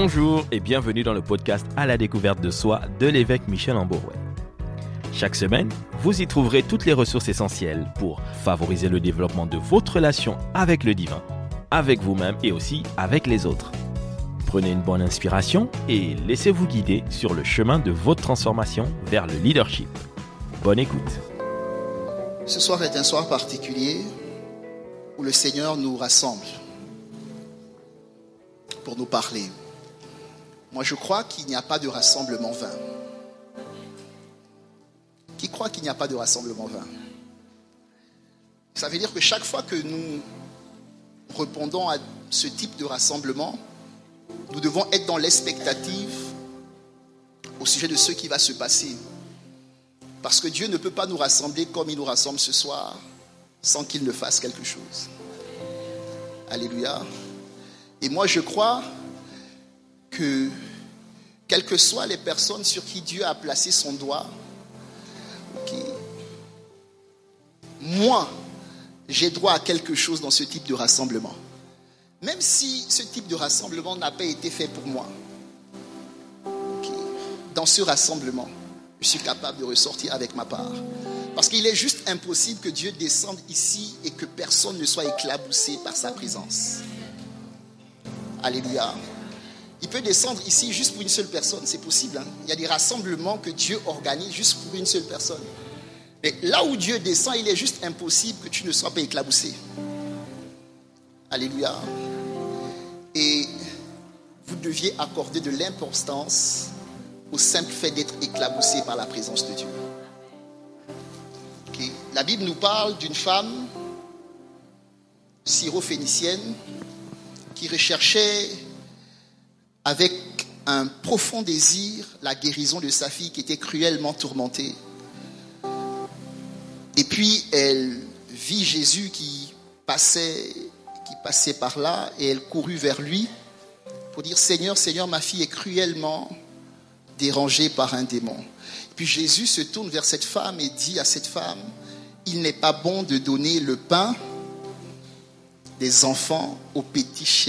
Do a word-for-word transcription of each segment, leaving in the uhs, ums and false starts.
Bonjour et bienvenue dans le podcast À la découverte de soi de l'évêque Michel Amborouet. Chaque semaine, vous y trouverez toutes les ressources essentielles pour favoriser le développement de votre relation avec le divin, avec vous-même et aussi avec les autres. Prenez une bonne inspiration et laissez-vous guider sur le chemin de votre transformation vers le leadership. Bonne écoute. Ce soir est un soir particulier où le Seigneur nous rassemble pour nous parler. Moi, je crois qu'il n'y a pas de rassemblement vain. Qui croit qu'il n'y a pas de rassemblement vain? Ça veut dire que chaque fois que nous répondons à ce type de rassemblement, nous devons être dans l'expectative au sujet de ce qui va se passer. Parce que Dieu ne peut pas nous rassembler comme il nous rassemble ce soir sans qu'il ne fasse quelque chose. Alléluia. Et moi, je crois que quelles que soient les personnes sur qui Dieu a placé son doigt, okay, moi, j'ai droit à quelque chose dans ce type de rassemblement. Même si ce type de rassemblement n'a pas été fait pour moi. Okay, dans ce rassemblement, je suis capable de ressortir avec ma part. Parce qu'il est juste impossible que Dieu descende ici et que personne ne soit éclaboussé par sa présence. Alléluia. Il peut descendre ici juste pour une seule personne, c'est possible. Hein? Il y a des rassemblements que Dieu organise juste pour une seule personne. Mais là où Dieu descend, il est juste impossible que tu ne sois pas éclaboussé. Alléluia. Et vous deviez accorder de l'importance au simple fait d'être éclaboussé par la présence de Dieu. Okay. La Bible nous parle d'une femme syro-phénicienne qui recherchait avec un profond désir la guérison de sa fille qui était cruellement tourmentée. Et puis elle vit Jésus qui passait, qui passait par là et elle courut vers lui pour dire « Seigneur, Seigneur, ma fille est cruellement dérangée par un démon. » Puis Jésus se tourne vers cette femme et dit à cette femme « Il n'est pas bon de donner le pain des enfants aux petits chiens. »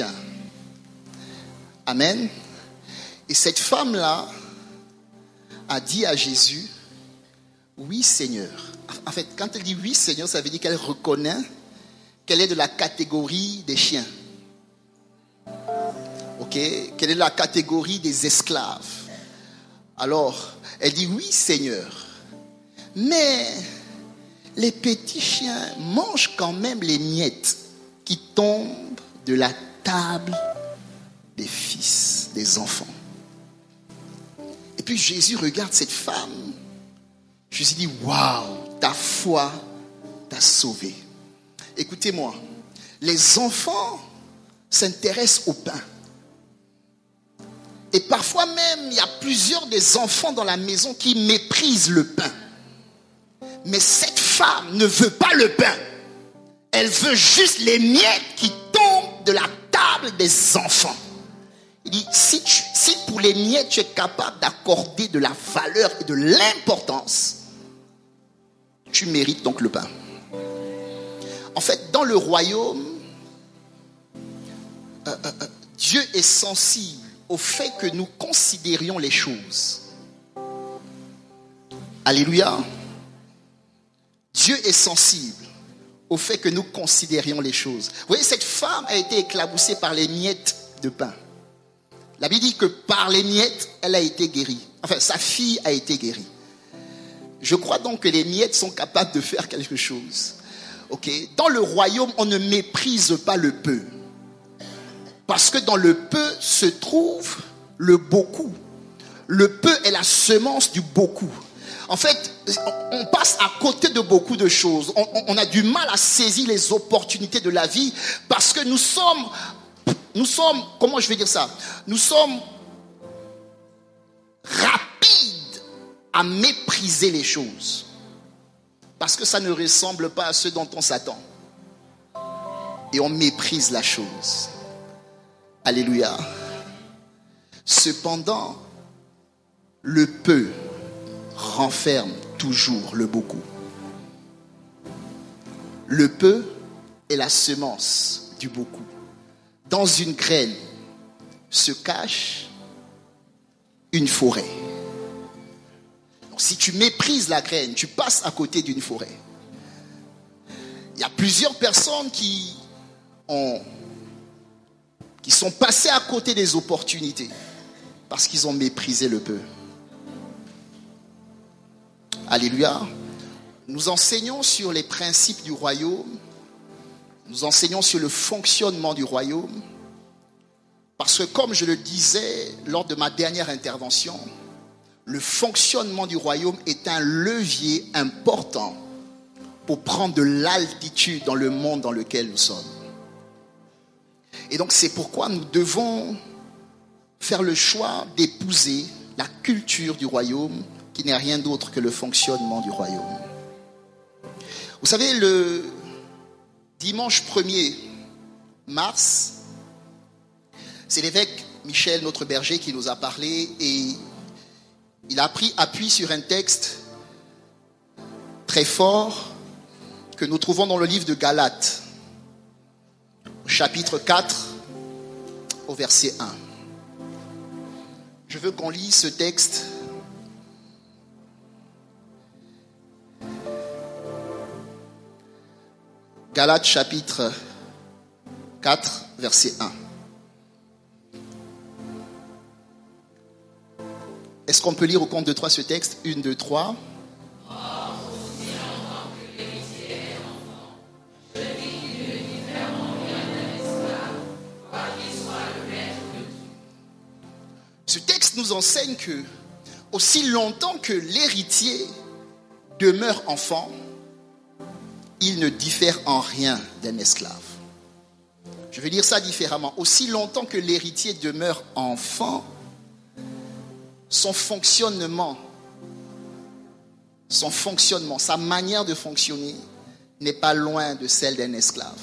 Amen. Et cette femme-là a dit à Jésus, oui Seigneur. En fait, quand elle dit oui Seigneur, ça veut dire qu'elle reconnaît qu'elle est de la catégorie des chiens. Ok? Qu'elle est de la catégorie des esclaves. Alors, elle dit oui Seigneur. Mais les petits chiens mangent quand même les miettes qui tombent de la table des fils, des enfants. Et puis Jésus regarde cette femme. Jésus dit, waouh, ta foi t'a sauvé. Écoutez-moi, les enfants s'intéressent au pain. Et parfois même, il y a plusieurs des enfants dans la maison qui méprisent le pain. Mais cette femme ne veut pas le pain. Elle veut juste les miettes qui tombent de la table des enfants. Il dit, si, tu, si pour les miettes, tu es capable d'accorder de la valeur et de l'importance, tu mérites donc le pain. En fait, dans le royaume, euh, euh, Dieu est sensible au fait que nous considérions les choses. Alléluia. Dieu est sensible au fait que nous considérions les choses. Vous voyez, cette femme a été éclaboussée par les miettes de pain. La Bible dit que par les miettes, elle a été guérie. Enfin, sa fille a été guérie. Je crois donc que les miettes sont capables de faire quelque chose. Okay? Dans le royaume, on ne méprise pas le peu. Parce que dans le peu se trouve le beaucoup. Le peu est la semence du beaucoup. En fait, on passe à côté de beaucoup de choses. On, on a du mal à saisir les opportunités de la vie parce que nous sommes... Nous sommes, comment je vais dire ça? Nous sommes rapides à mépriser les choses. Parce que ça ne ressemble pas à ce dont on s'attend. Et on méprise la chose. Alléluia. Cependant, le peu renferme toujours le beaucoup. Le peu est la semence du beaucoup. Dans une graine se cache une forêt. Donc, si tu méprises la graine, tu passes à côté d'une forêt. Il y a plusieurs personnes qui ont, qui sont passées à côté des opportunités parce qu'ils ont méprisé le peu. Alléluia. Nous enseignons sur les principes du royaume. Nous enseignons sur le fonctionnement du royaume. Parce que comme je le disais lors de ma dernière intervention, le fonctionnement du royaume est un levier important pour prendre de l'altitude dans le monde dans lequel nous sommes. Et donc c'est pourquoi nous devons faire le choix d'épouser la culture du royaume qui n'est rien d'autre que le fonctionnement du royaume. Vous savez, le dimanche premier mars, c'est l'évêque Michel, notre berger, qui nous a parlé et il a pris appui sur un texte très fort que nous trouvons dans le livre de Galates, au chapitre quatre, au verset un. Je veux qu'on lise ce texte. Galates chapitre quatre, verset un. Est-ce qu'on peut lire au compte de trois ce texte? Un, deux, trois. Ce texte nous enseigne que aussi longtemps que l'héritier demeure enfant, il ne diffère en rien d'un esclave. Je vais dire ça différemment. Aussi longtemps que l'héritier demeure enfant, son fonctionnement, son fonctionnement, sa manière de fonctionner n'est pas loin de celle d'un esclave.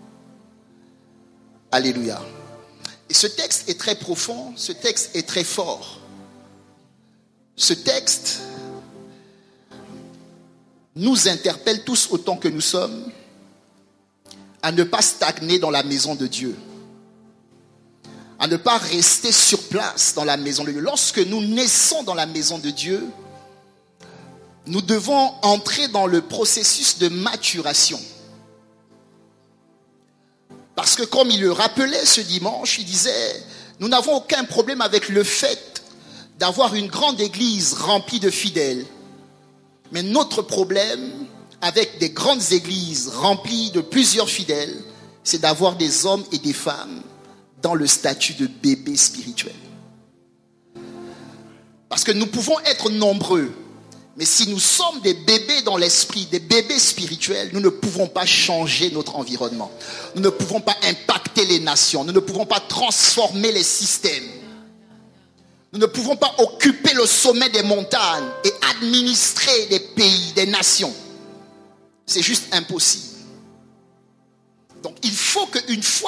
Alléluia. Et ce texte est très profond, ce texte est très fort. Ce texte nous interpelle tous autant que nous sommes à ne pas stagner dans la maison de Dieu, à ne pas rester sur place dans la maison de Dieu. Lorsque nous naissons dans la maison de Dieu, nous devons entrer dans le processus de maturation. Parce que comme il le rappelait ce dimanche, il disait, nous n'avons aucun problème avec le fait d'avoir une grande église remplie de fidèles. Mais notre problème avec des grandes églises remplies de plusieurs fidèles, c'est d'avoir des hommes et des femmes dans le statut de bébés spirituels. Parce que nous pouvons être nombreux, mais si nous sommes des bébés dans l'esprit, des bébés spirituels, nous ne pouvons pas changer notre environnement. Nous ne pouvons pas impacter les nations. Nous ne pouvons pas transformer les systèmes. Nous ne pouvons pas occuper le sommet des montagnes et administrer des pays, des nations. C'est juste impossible. Donc il faut qu'une fois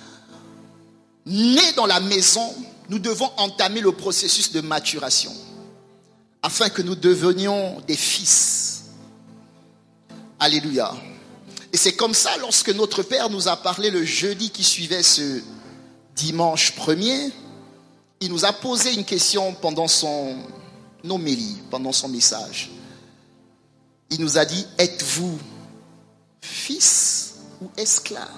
nés dans la maison, nous devons entamer le processus de maturation afin que nous devenions des fils. Alléluia. Et c'est comme ça, lorsque notre Père nous a parlé le jeudi qui suivait ce dimanche premier, il nous a posé une question pendant son homélie, pendant son message. Il nous a dit, êtes-vous fils ou esclave?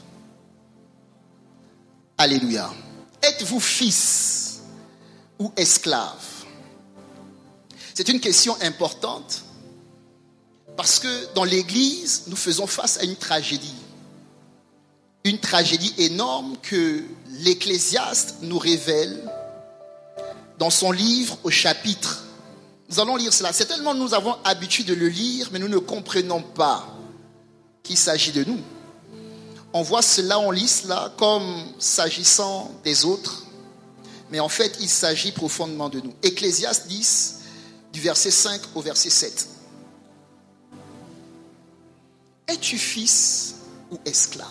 Alléluia. Êtes-vous fils ou esclave? C'est une question importante parce que dans l'Église, nous faisons face à une tragédie. Une tragédie énorme que l'Ecclésiaste nous révèle dans son livre au chapitre. Nous allons lire cela. Certainement, nous avons l'habitude de le lire, mais nous ne comprenons pas qu'il s'agit de nous. On voit cela, on lit cela comme s'agissant des autres, mais en fait, il s'agit profondément de nous. Ecclésiaste dix, du verset cinq au verset sept. Es-tu fils ou esclave?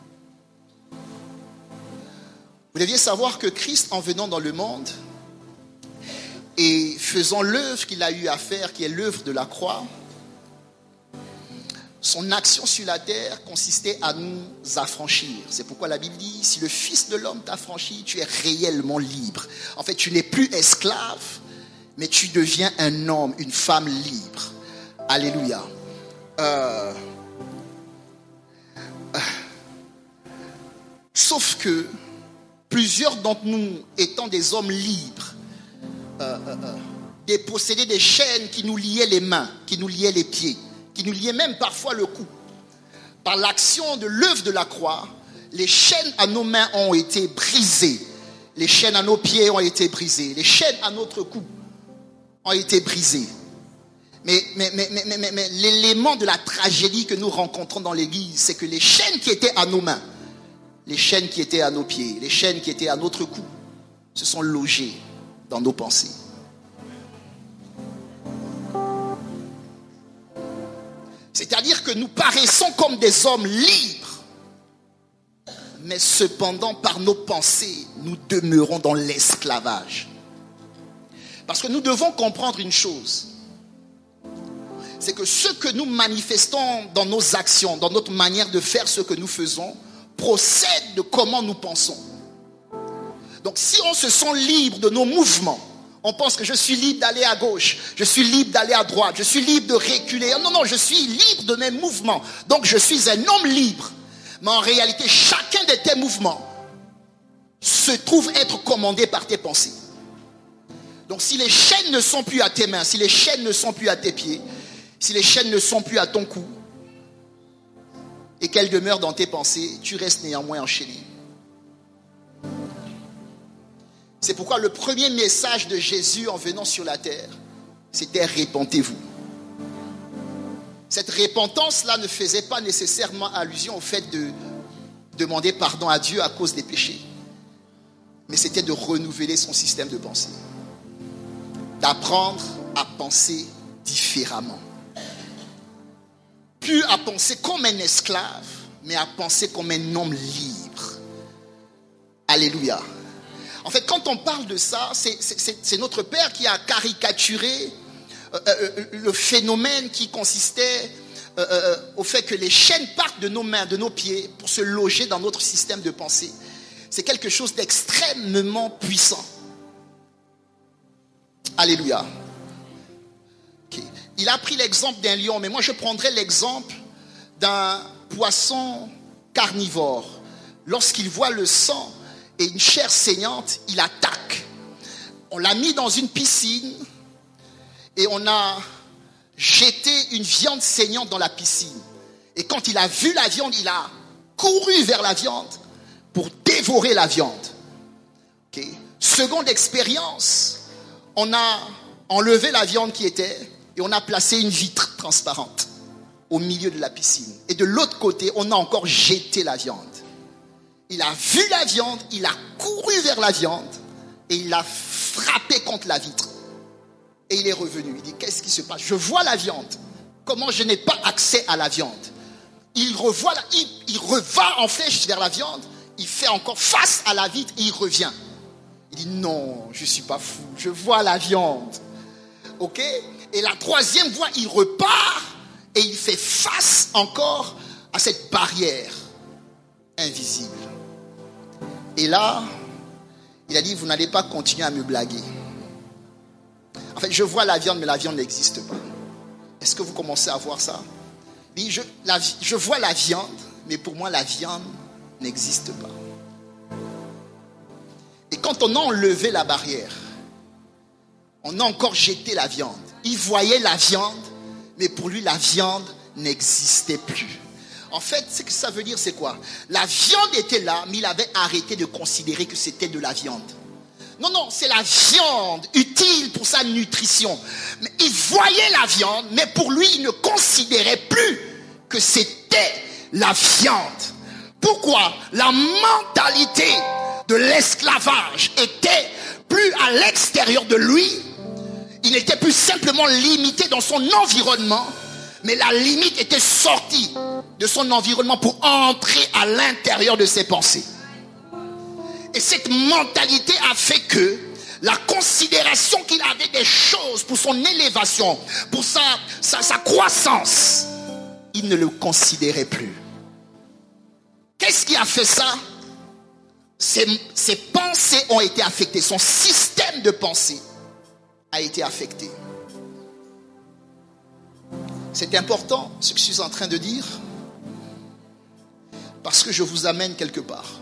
Vous deviez savoir que Christ, en venant dans le monde et faisant l'œuvre qu'il a eu à faire, qui est l'œuvre de la croix, son action sur la terre consistait à nous affranchir. C'est pourquoi la Bible dit, si le Fils de l'homme t'affranchit, tu es réellement libre. En fait, tu n'es plus esclave, mais tu deviens un homme, une femme libre. Alléluia. Euh, euh, sauf que plusieurs d'entre nous, étant des hommes libres, euh, euh, euh, dépossédés des chaînes qui nous liaient les mains, qui nous liaient les pieds, qui nous liaient même parfois le cou. Par l'action de l'œuvre de la croix, les chaînes à nos mains ont été brisées. Les chaînes à nos pieds ont été brisées. Les chaînes à notre cou ont été brisées. Mais, mais, mais, mais, mais, mais l'élément de la tragédie que nous rencontrons dans l'église, c'est que les chaînes qui étaient à nos mains, les chaînes qui étaient à nos pieds, les chaînes qui étaient à notre cou, se sont logées dans nos pensées. C'est-à-dire que nous paraissons comme des hommes libres, mais cependant par nos pensées, nous demeurons dans l'esclavage. Parce que nous devons comprendre une chose, c'est que ce que nous manifestons dans nos actions, dans notre manière de faire ce que nous faisons, procède de comment nous pensons. Donc si on se sent libre de nos mouvements, on pense que je suis libre d'aller à gauche, je suis libre d'aller à droite, je suis libre de reculer. Non, non, je suis libre de mes mouvements. Donc je suis un homme libre. Mais en réalité, chacun de tes mouvements se trouve être commandé par tes pensées. Donc si les chaînes ne sont plus à tes mains, si les chaînes ne sont plus à tes pieds, si les chaînes ne sont plus à ton cou, et qu'elles demeurent dans tes pensées, tu restes néanmoins enchaîné. C'est pourquoi le premier message de Jésus en venant sur la terre, c'était « Répentez-vous ». Cette repentance-là ne faisait pas nécessairement allusion au fait de demander pardon à Dieu à cause des péchés, mais c'était de renouveler son système de pensée, d'apprendre à penser différemment. Plus à penser comme un esclave, mais à penser comme un homme libre. Alléluia. En fait, quand on parle de ça, c'est, c'est, c'est notre Père qui a caricaturé euh, euh, le phénomène qui consistait euh, euh, au fait que les chaînes partent de nos mains, de nos pieds, pour se loger dans notre système de pensée. C'est quelque chose d'extrêmement puissant. Alléluia. Okay. Il a pris l'exemple d'un lion, mais moi je prendrais l'exemple d'un poisson carnivore. Lorsqu'il voit le sang et une chair saignante, il attaque. On l'a mis dans une piscine et on a jeté une viande saignante dans la piscine. Et quand il a vu la viande, il a couru vers la viande pour dévorer la viande. Okay. Seconde expérience, on a enlevé la viande qui était et on a placé une vitre transparente au milieu de la piscine. Et de l'autre côté, on a encore jeté la viande. Il a vu la viande, il a couru vers la viande et il a frappé contre la vitre. Et il est revenu. Il dit, qu'est-ce qui se passe? Je vois la viande. Comment je n'ai pas accès à la viande? Il revoit, la, il, il reva en flèche vers la viande. Il fait encore face à la vitre et il revient. Il dit, non, je ne suis pas fou. Je vois la viande. Ok? Et la troisième fois, il repart et il fait face encore à cette barrière invisible. Et là, il a dit, vous n'allez pas continuer à me blaguer. En fait, je vois la viande, mais la viande n'existe pas. Est-ce que vous commencez à voir ça? Oui, je, la, je vois la viande, mais pour moi, la viande n'existe pas. Et quand on a enlevé la barrière, on a encore jeté la viande. Il voyait la viande, mais pour lui, la viande n'existait plus. En fait, ce que ça veut dire, c'est quoi? La viande était là, mais il avait arrêté de considérer que c'était de la viande. Non, non, c'est la viande utile pour sa nutrition. Mais il voyait la viande, mais pour lui, il ne considérait plus que c'était la viande. Pourquoi? La mentalité de l'esclavage était plus à l'extérieur de lui. Il n'était plus simplement limité dans son environnement, mais la limite était sortie de son environnement pour entrer à l'intérieur de ses pensées. Et cette mentalité a fait que la considération qu'il avait des choses pour son élévation, pour sa, sa, sa croissance, il ne le considérait plus. Qu'est-ce qui a fait ça? Ses, ses pensées ont été affectées. Son système de pensée a été affecté. C'est important ce que je suis en train de dire, parce que je vous amène quelque part.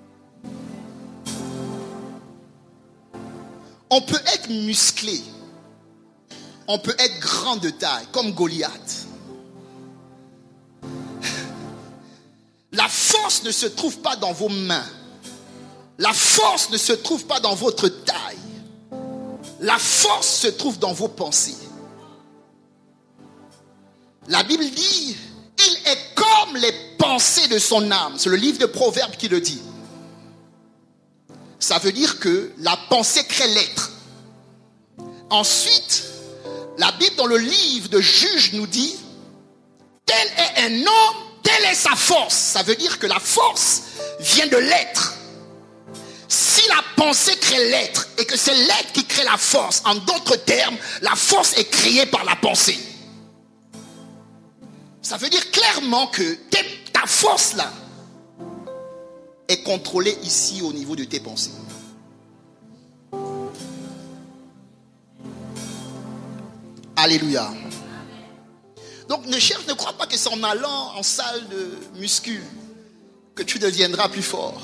On peut être musclé, on peut être grand de taille, comme Goliath. La force ne se trouve pas dans vos mains. La force ne se trouve pas dans votre taille. La force se trouve dans vos pensées. La Bible dit, il est comme les pensées de son âme. C'est le livre de Proverbes qui le dit. Ça veut dire que la pensée crée l'être. Ensuite, la Bible dans le livre de Juges nous dit, tel est un homme, telle est sa force. Ça veut dire que la force vient de l'être. Si la pensée crée l'être et que c'est l'être qui crée la force, en d'autres termes, la force est créée par la pensée. Ça veut dire clairement que ta force là est contrôlée ici au niveau de tes pensées. Alléluia. Donc ne cherche, ne crois pas que c'est en allant en salle de muscu que tu deviendras plus fort.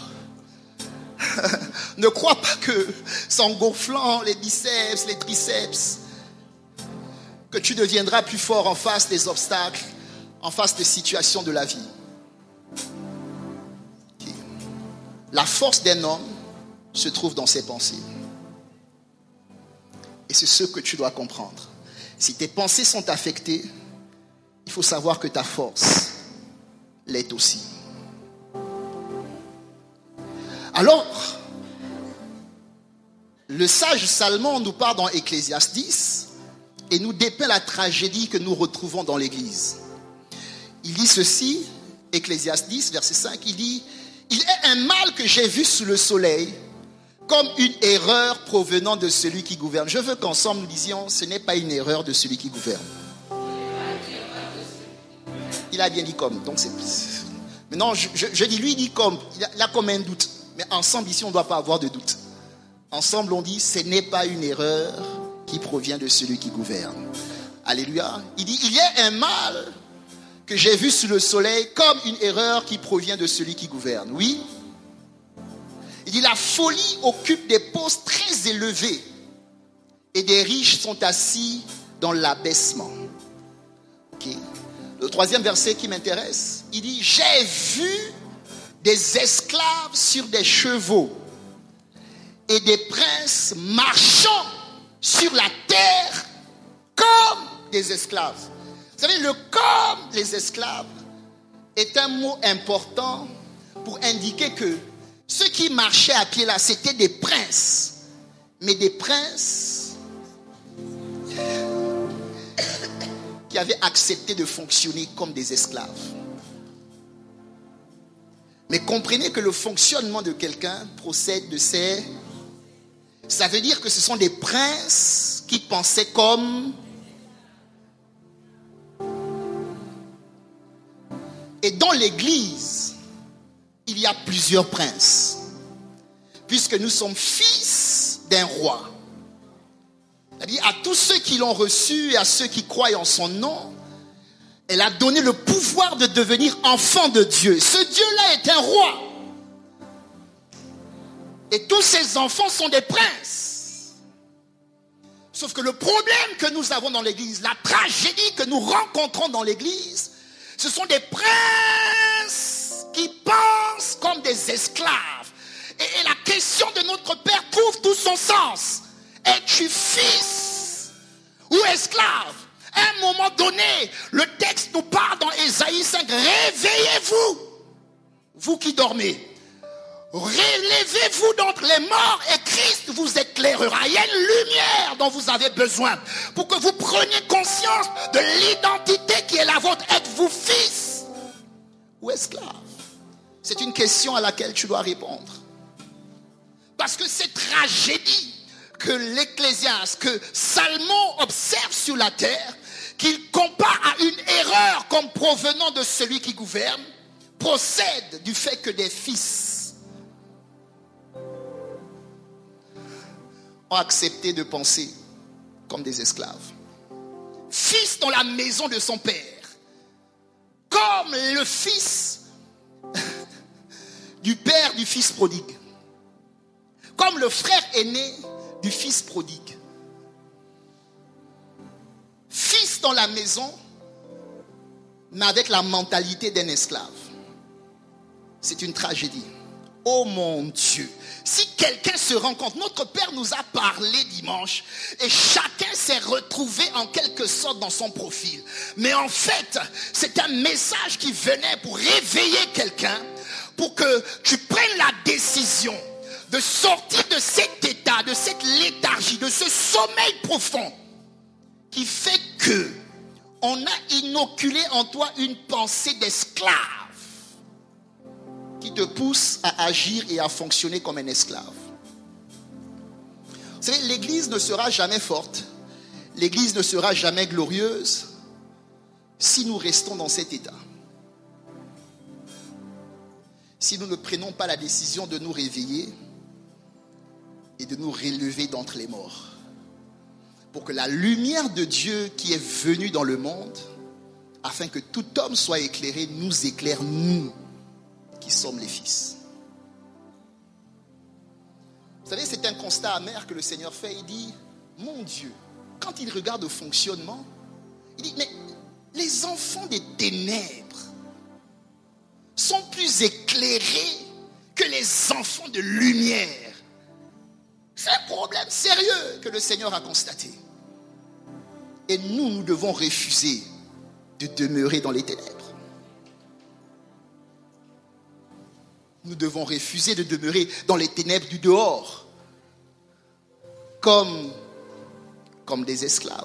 Ne crois pas que c'est en gonflant les biceps, les triceps que tu deviendras plus fort en face des obstacles, en face des situations de la vie. Okay. La force d'un homme se trouve dans ses pensées. Et c'est ce que tu dois comprendre. Si tes pensées sont affectées, il faut savoir que ta force l'est aussi. Alors, le sage Salomon nous parle dans Ecclésiaste dix et nous dépeint la tragédie que nous retrouvons dans l'Église. Il dit ceci, Ecclésiaste dix, verset cinq, il dit « Il est un mal que j'ai vu sous le soleil, comme une erreur provenant de celui qui gouverne. » Je veux qu'ensemble nous disions, ce n'est pas une erreur de celui qui gouverne. Il a bien dit comme. Donc c'est... Maintenant, je, je, je dis, lui, il dit comme. Il a, il a comme un doute. Mais ensemble, ici, on ne doit pas avoir de doute. Ensemble, on dit, ce n'est pas une erreur qui provient de celui qui gouverne. Alléluia. Il dit, il y a un mal que j'ai vu sous le soleil comme une erreur qui provient de celui qui gouverne. Oui. Il dit, la folie occupe des postes très élevés et des riches sont assis dans l'abaissement. Ok. Le troisième verset qui m'intéresse, il dit, j'ai vu des esclaves sur des chevaux et des princes marchant sur la terre comme des esclaves. Vous savez, le comme les esclaves est un mot important pour indiquer que ceux qui marchaient à pied là, c'était des princes. Mais des princes qui avaient accepté de fonctionner comme des esclaves. Mais comprenez que le fonctionnement de quelqu'un procède de ces... Ça veut dire que ce sont des princes qui pensaient comme... Et dans l'Église, il y a plusieurs princes. Puisque nous sommes fils d'un roi. C'est-à-dire à tous ceux qui l'ont reçu et à ceux qui croient en son nom, elle a donné le pouvoir de devenir enfant de Dieu. Ce Dieu-là est un roi. Et tous ces enfants sont des princes. Sauf que le problème que nous avons dans l'Église, la tragédie que nous rencontrons dans l'Église, ce sont des princes qui pensent comme des esclaves. Et, et la question de notre Père trouve tout son sens. Es-tu fils ou esclave? À un moment donné, le texte nous parle dans Ésaïe cinq. Réveillez-vous, vous qui dormez. Relevez-vous d'entre les morts et Christ vous éclairera. Il y a une lumière dont vous avez besoin pour que vous preniez conscience de l'identité qui est la vôtre. Êtes-vous fils ou esclave? C'est une question à laquelle tu dois répondre. Parce que cette tragédie que l'Ecclésiaste, que Salomon observe sur la terre, qu'il compare à une erreur comme provenant de celui qui gouverne, procède du fait que des fils ont accepté de penser comme des esclaves. Fils dans la maison de son père, comme le fils du père du fils prodigue, comme le frère aîné du fils prodigue. Fils dans la maison, mais avec la mentalité d'un esclave. C'est une tragédie. Oh mon Dieu, si quelqu'un se rend compte, notre Père nous a parlé dimanche et chacun s'est retrouvé en quelque sorte dans son profil. Mais en fait, c'est un message qui venait pour réveiller quelqu'un, pour que tu prennes la décision de sortir de cet état, de cette léthargie, de ce sommeil profond qui fait que on a inoculé en toi une pensée d'esclave qui te pousse à agir et à fonctionner comme un esclave. Vous savez, l'Église ne sera jamais forte, l'Église ne sera jamais glorieuse si nous restons dans cet état. Si nous ne prenons pas la décision de nous réveiller et de nous relever d'entre les morts, pour que la lumière de Dieu qui est venue dans le monde, afin que tout homme soit éclairé, nous éclaire, nous qui sommes les fils. Vous savez, c'est un constat amer que le Seigneur fait. Il dit, mon Dieu, quand il regarde au fonctionnement, il dit, mais les enfants des ténèbres sont plus éclairés que les enfants de lumière. C'est un problème sérieux que le Seigneur a constaté. Et nous, nous devons refuser de demeurer dans les ténèbres. Nous devons refuser de demeurer dans les ténèbres du dehors, comme, comme des esclaves.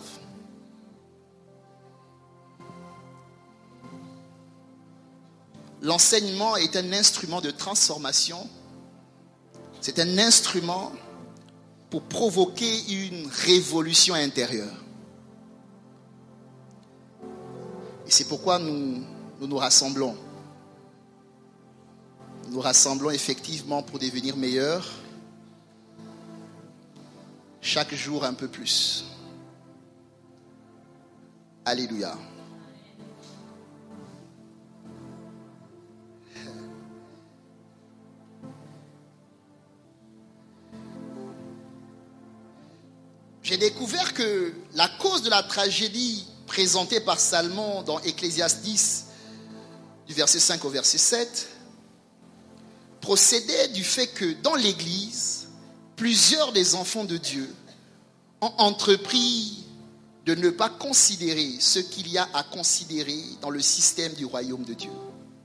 L'enseignement est un instrument de transformation. C'est un instrument pour provoquer une révolution intérieure. Et c'est pourquoi nous nous, nous rassemblons. Nous rassemblons effectivement pour devenir meilleurs, chaque jour un peu plus. Alléluia. J'ai découvert que la cause de la tragédie présentée par Salomon dans Ecclésiaste dix, du verset cinq au verset sept, procédait du fait que dans l'Église, plusieurs des enfants de Dieu ont entrepris de ne pas considérer ce qu'il y a à considérer dans le système du royaume de Dieu.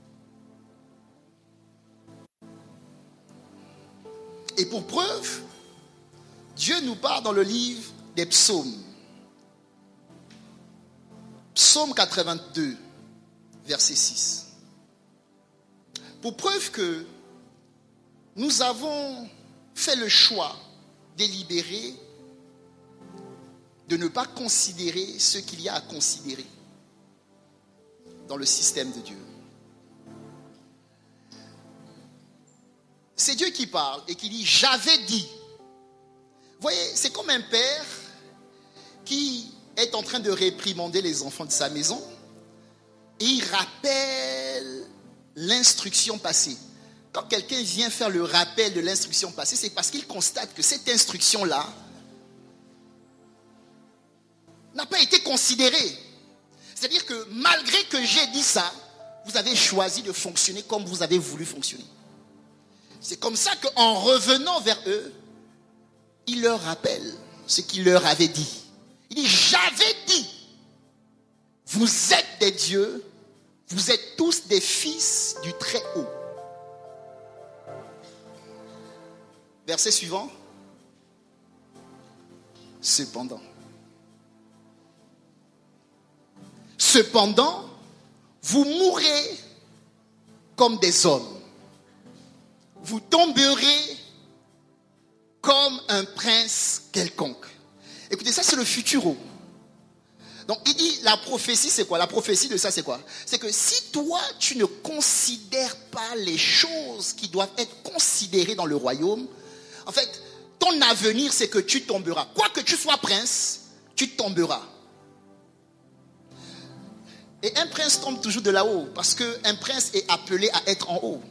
Et pour preuve, Dieu nous parle dans le livre des psaumes. Psaume quatre-vingt-deux, verset six. Pour preuve que nous avons fait le choix délibéré de ne pas considérer ce qu'il y a à considérer dans le système de Dieu. C'est Dieu qui parle et qui dit « j'avais dit ». Vous voyez, c'est comme un père qui est en train de réprimander les enfants de sa maison et il rappelle l'instruction passée. Quand quelqu'un vient faire le rappel de l'instruction passée, c'est parce qu'il constate que cette instruction-là n'a pas été considérée. C'est-à-dire que malgré que j'ai dit ça, vous avez choisi de fonctionner comme vous avez voulu fonctionner. C'est comme ça qu'en revenant vers eux, il leur rappelle ce qu'il leur avait dit. Il dit, j'avais dit, vous êtes des dieux, vous êtes tous des fils du Très-Haut. Verset suivant. Cependant. Cependant, vous mourrez comme des hommes. Vous tomberez comme un prince quelconque. Écoutez, ça c'est le futuro. Donc il dit, la prophétie c'est quoi? La prophétie de ça c'est quoi? C'est que si toi tu ne considères pas les choses qui doivent être considérées dans le royaume, en fait, ton avenir c'est que tu tomberas. Quoi que tu sois prince, tu tomberas. Et un prince tombe toujours de là-haut, parce qu'un prince est appelé à être en haut.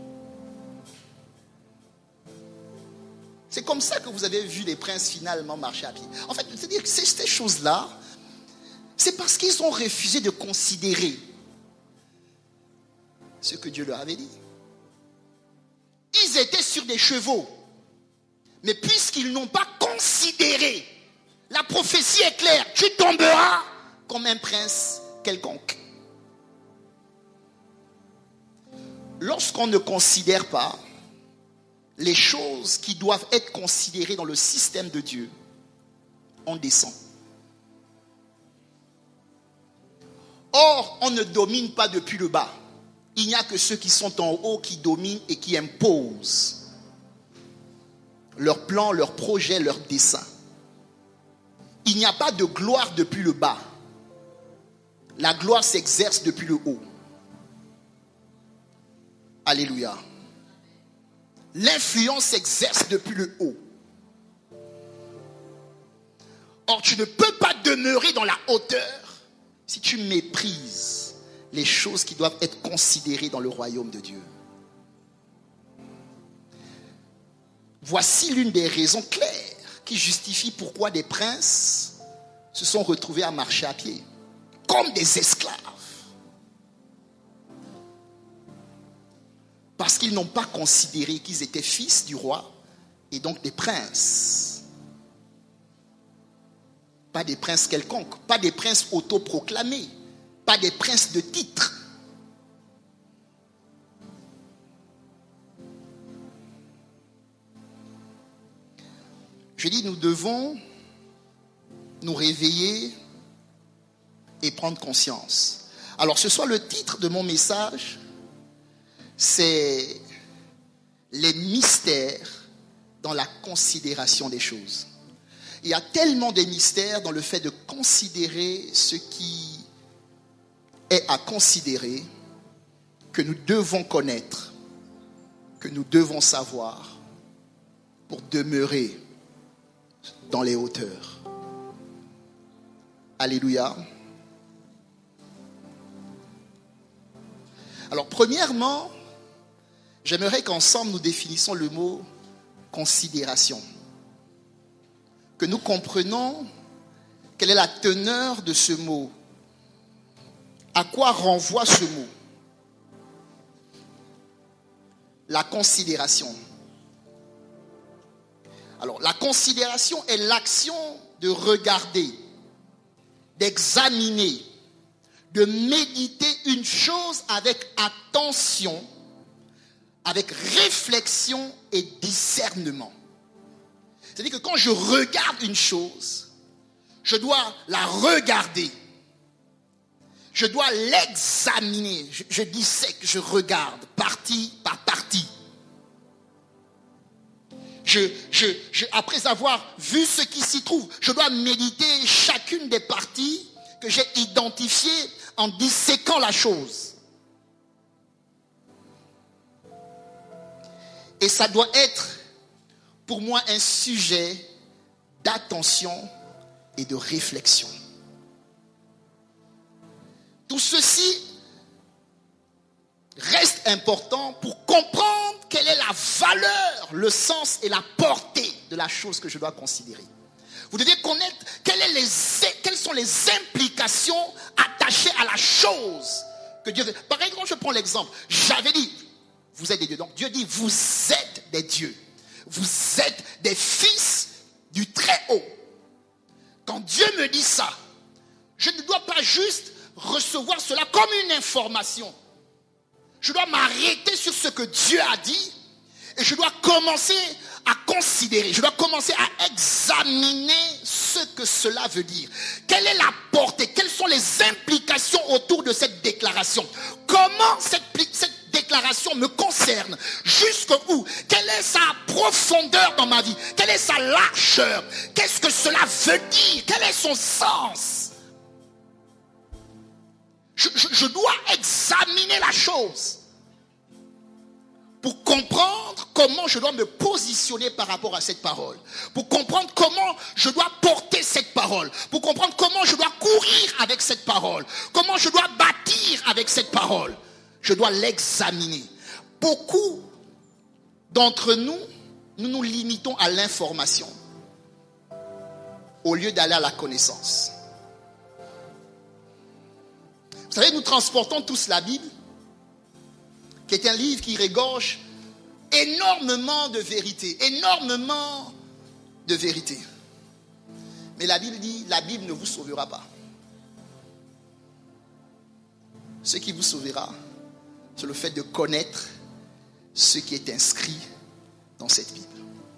C'est comme ça que vous avez vu les princes finalement marcher à pied. En fait, c'est-à-dire que ces, ces choses-là, c'est parce qu'ils ont refusé de considérer ce que Dieu leur avait dit. Ils étaient sur des chevaux. Mais puisqu'ils n'ont pas considéré, la prophétie est claire, tu tomberas comme un prince quelconque. Lorsqu'on ne considère pas les choses qui doivent être considérées dans le système de Dieu, on descend. Or, on ne domine pas depuis le bas. Il n'y a que ceux qui sont en haut qui dominent et qui imposent leurs plans, leurs projets, leurs desseins. Il n'y a pas de gloire depuis le bas. La gloire s'exerce depuis le haut. Alléluia. L'influence s'exerce depuis le haut. Or, tu ne peux pas demeurer dans la hauteur si tu méprises les choses qui doivent être considérées dans le royaume de Dieu. Voici l'une des raisons claires qui justifie pourquoi des princes se sont retrouvés à marcher à pied, comme des esclaves. Parce qu'ils n'ont pas considéré qu'ils étaient fils du roi et donc des princes. Pas des princes quelconques, pas des princes autoproclamés, pas des princes de titre. Je dis, nous devons nous réveiller et prendre conscience. Alors, ce soit le titre de mon message, c'est les mystères dans la considération des choses. Il y a tellement de mystères dans le fait de considérer ce qui est à considérer que nous devons connaître, que nous devons savoir pour demeurer dans les hauteurs. Alléluia. Alors, premièrement, j'aimerais qu'ensemble nous définissions le mot considération. Que nous comprenions quelle est la teneur de ce mot. À quoi renvoie ce mot? La considération. Alors, la considération est l'action de regarder, d'examiner, de méditer une chose avec attention, avec réflexion et discernement. C'est-à-dire que quand je regarde une chose, je dois la regarder. Je dois l'examiner. Je, je dissèque, je regarde, partie par partie. Je, je, je, après avoir vu ce qui s'y trouve, je dois méditer chacune des parties que j'ai identifiées en disséquant la chose. Et ça doit être pour moi un sujet d'attention et de réflexion. Tout ceci reste important pour comprendre quelle est la valeur, le sens et la portée de la chose que je dois considérer. Vous devez connaître quelles, est les, quelles sont les implications attachées à la chose que Dieu veut. Par exemple, je prends l'exemple. J'avais dit, vous êtes des dieux. Donc Dieu dit, vous êtes des dieux. Vous êtes des fils du Très-Haut. Quand Dieu me dit ça, je ne dois pas juste recevoir cela comme une information. Je dois m'arrêter sur ce que Dieu a dit et je dois commencer à considérer, je dois commencer à examiner ce que cela veut dire. Quelle est la portée? Quelles sont les implications autour de cette déclaration? Comment cette, cette déclaration me concerne? Jusqu'où? Quelle est sa profondeur dans ma vie? Quelle est sa largeur? Qu'est-ce que cela veut dire? Quel est son sens? Je, je, je dois examiner la chose pour comprendre comment je dois me positionner par rapport à cette parole, pour comprendre comment je dois porter cette parole, pour comprendre comment je dois courir avec cette parole, comment je dois bâtir avec cette parole. Je dois l'examiner. Beaucoup d'entre nous, nous nous limitons à l'information au lieu d'aller à la connaissance. Vous savez, nous transportons tous la Bible, qui est un livre qui regorge énormément de vérité, énormément de vérité. Mais la Bible dit, la Bible ne vous sauvera pas. Ce qui vous sauvera, c'est le fait de connaître ce qui est inscrit dans cette Bible.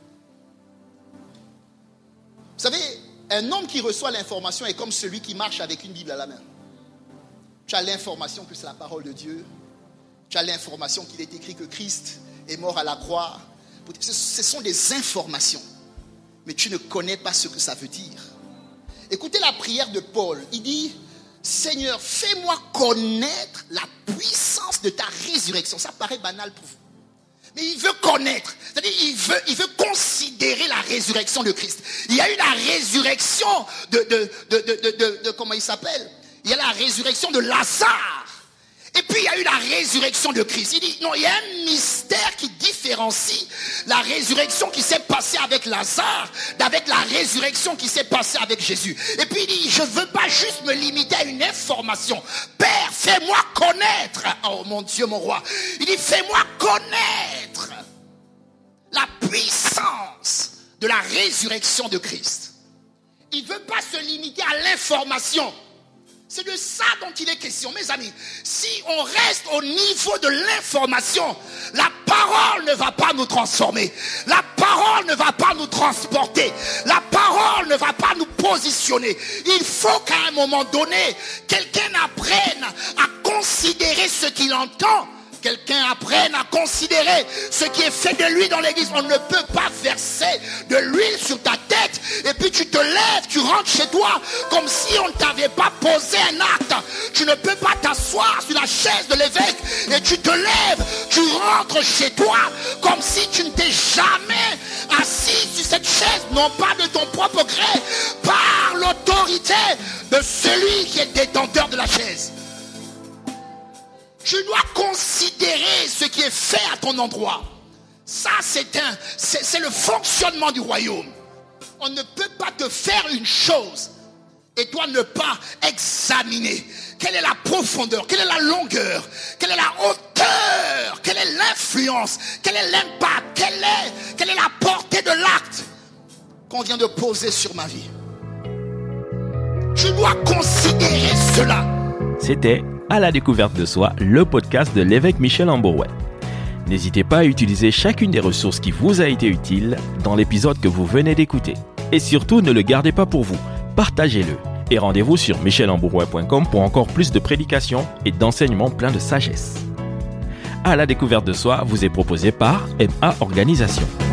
Vous savez, un homme qui reçoit l'information est comme celui qui marche avec une Bible à la main. Tu as l'information que c'est la parole de Dieu. Tu as l'information qu'il est écrit que Christ est mort à la croix. Ce sont des informations. Mais tu ne connais pas ce que ça veut dire. Écoutez la prière de Paul. Il dit, Seigneur, fais-moi connaître la puissance de ta résurrection. Ça paraît banal pour vous. Mais il veut connaître. C'est-à-dire, il veut, il veut considérer la résurrection de Christ. Il y a eu la résurrection de, de, de, de, de, de, de comment il s'appelle? Il y a la résurrection de Lazare. Et puis il y a eu la résurrection de Christ. Il dit, non, il y a un mystère qui différencie la résurrection qui s'est passée avec Lazare d'avec la résurrection qui s'est passée avec Jésus. Et puis il dit, je ne veux pas juste me limiter à une information. Père, fais-moi connaître. Oh mon Dieu, mon roi. Il dit, fais-moi connaître la puissance de la résurrection de Christ. Il ne veut pas se limiter à l'information. C'est de ça dont il est question, mes amis. Si on reste au niveau de l'information, la parole ne va pas nous transformer. La parole ne va pas nous transporter. La parole ne va pas nous positionner. Il faut qu'à un moment donné, quelqu'un apprenne à considérer ce qu'il entend. Quelqu'un apprenne à considérer ce qui est fait de lui dans l'église. On ne peut pas verser de l'huile sur ta tête et puis tu te lèves, tu rentres chez toi comme si on ne t'avait pas posé un acte. Tu ne peux pas t'asseoir sur la chaise de l'évêque et tu te lèves, tu rentres chez toi comme si tu ne t'es jamais assis sur cette chaise, non pas de ton propre gré, par l'autorité de celui qui est détenteur de la chaise. Tu dois considérer ce qui est fait à ton endroit. Ça, c'est un, c'est, c'est le fonctionnement du royaume. On ne peut pas te faire une chose et toi ne pas examiner. Quelle est la profondeur? Quelle est la longueur? Quelle est la hauteur? Quelle est l'influence? Quel est l'impact? Quelle est, quelle est la portée de l'acte qu'on vient de poser sur ma vie? Je dois considérer cela. C'était À la découverte de soi, le podcast de l'évêque Michel Amborouet. N'hésitez pas à utiliser chacune des ressources qui vous a été utile dans l'épisode que vous venez d'écouter. Et surtout, ne le gardez pas pour vous, partagez-le. Et rendez-vous sur michel amborouet point com pour encore plus de prédications et d'enseignements pleins de sagesse. À la découverte de soi vous est proposé par M A Organisation.